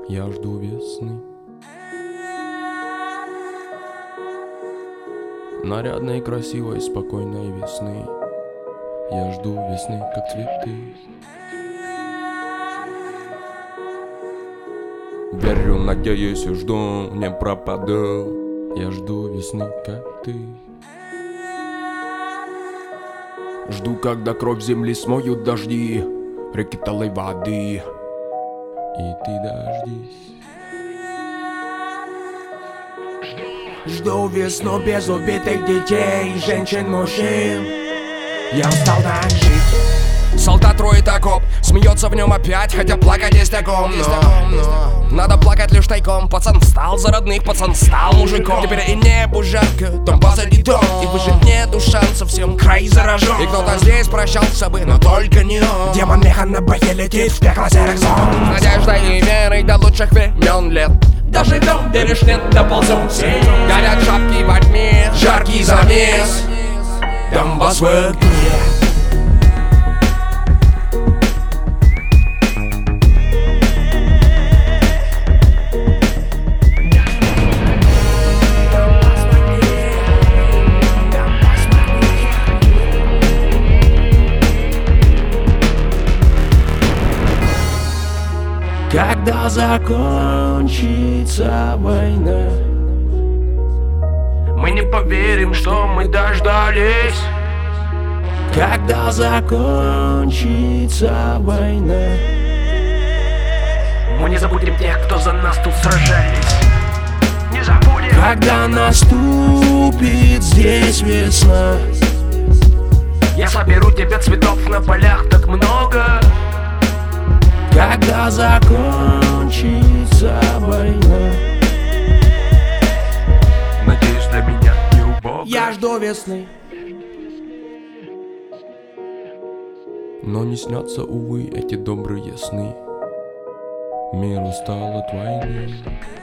Я жду весны, нарядной, красивой, спокойной весны. Я жду весны, как цветы. Верю, надеюсь и жду, не пропаду. Я жду весны, как ты. Жду, когда кровь земли смоют дожди, реки талой воды. И ты дождись. Жду весну без убитых детей, женщин, мужчин. Я устал так жить. Солдат роет окоп, смеется в нем опять, хотя плакать есть о ком, но надо плакать лишь тайком. Пацан встал за родных, пацан стал мужиком. Теперь и небу жарко, дом позади дом, и выжить нету шансов, всем край заражен. И кто-то здесь прощался бы, но только не он. Демон меха на баке летит в пекло серых зон. Надеждой и верой до лучших времен лет доживем, веришь, нет, доползем все. Горят шапки во тьме, жаркий замес, Донбасс в огне. Когда закончится война, мы не поверим, что мы дождались. когда закончится война, мы не забудем тех, кто за нас тут сражались. Не забудем. когда наступит здесь весна, Я соберу тебе цветов на полях так много. когда закончится война. Надеюсь, для меня не убого. Я жду весны. Но не снятся, увы, эти добрые сны. Мир устал от войны.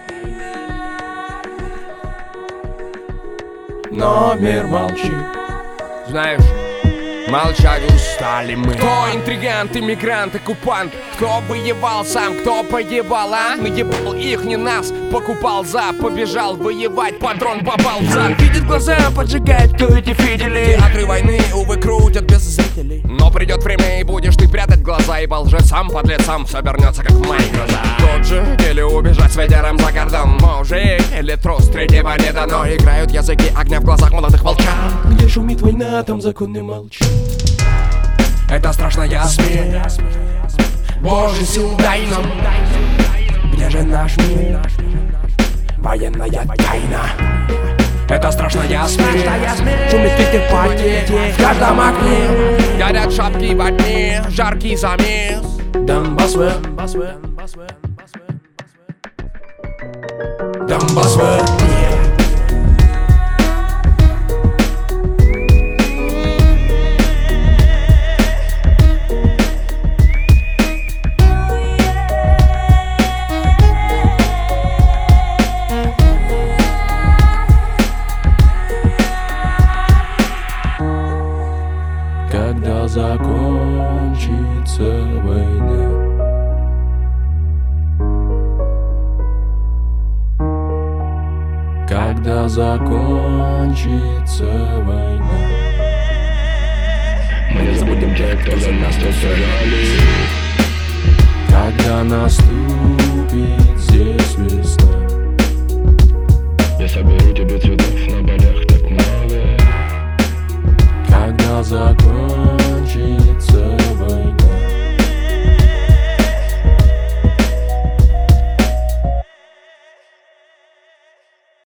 Но мир молчит. Знаешь, молчать устали мы. Кто интригант, иммигрант, оккупант? Кто воевал сам, кто погибал, а? Наебал их, не нас, покупал за. Побежал воевать, патрон попал в зад. Видит глаза, поджигает, кто эти фидели. Театры войны, увы, крутят без зрителей. Но придет время и будешь ты прятать глаза, и по лжецам, подлецам все обернется как в моей гроза. Тот же, или убежать с ветером за кордон. Мужик или трус, третьего не дано. Играют языки огня в глазах молодых волчат. Где шумит война, там законы молчат. Это страшная смерть, Божий сил дай нам. Где же наш мир? Военная тайна. Это страшная смерть, Шумит ветер в потеке, в каждом окне. горят шапки во тьме, жаркий замес. Донбасс в Донбасс в огне. Когда закончится война, когда закончится война, Мы не забудем тех, кто за нас тут сражались. когда наступит